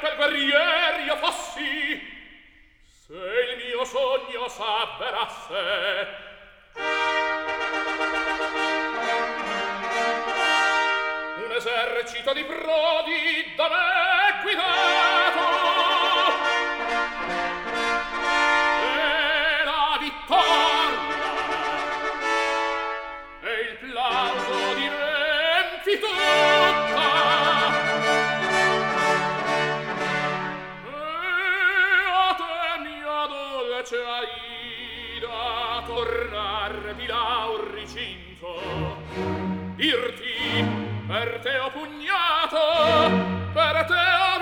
quel guerrier io fossi, se il mio sogno s'avverasse. Un esercito di prodi da me guidato, e la vittoria e il plauso di riempi tutta. E a te mia dolce Aida tornar di là un ricinto, dirti per te ho pugnato, per te ho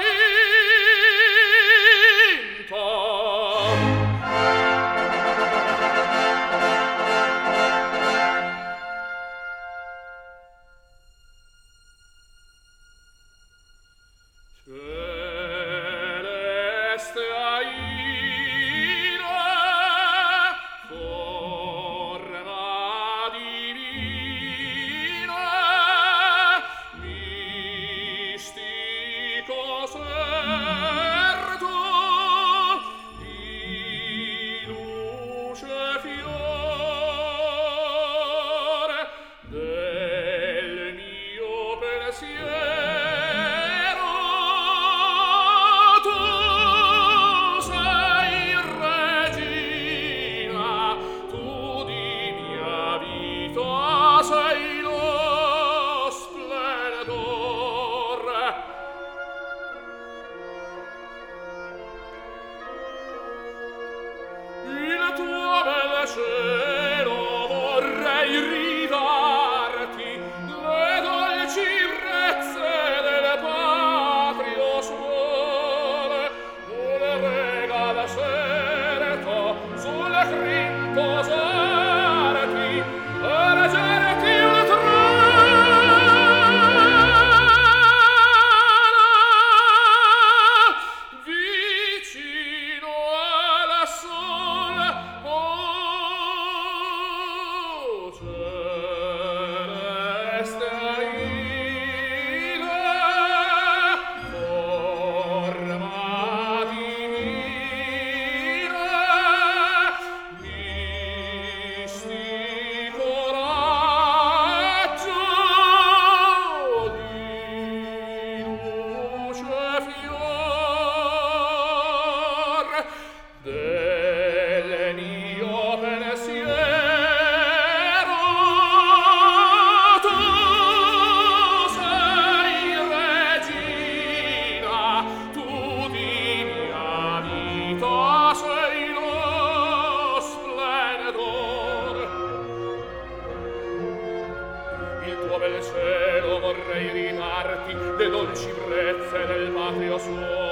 vinto. Celeste Aida, forma divina, mistico serto, di luce fiore del mio pensiero. Cielo vorrei ridarti le dolci brezze del patrio suole, un regal certo sul crin posarti, e leggerti un trono vicino al sole. Celeste Aida, forma divina, mistico raggio di luce fior del mio pensiero. Tu sei regina, tu di mia vita sei lo splendor. Il tuo bel cielo vorrei ridarti le dolci brezze del patrio suolo,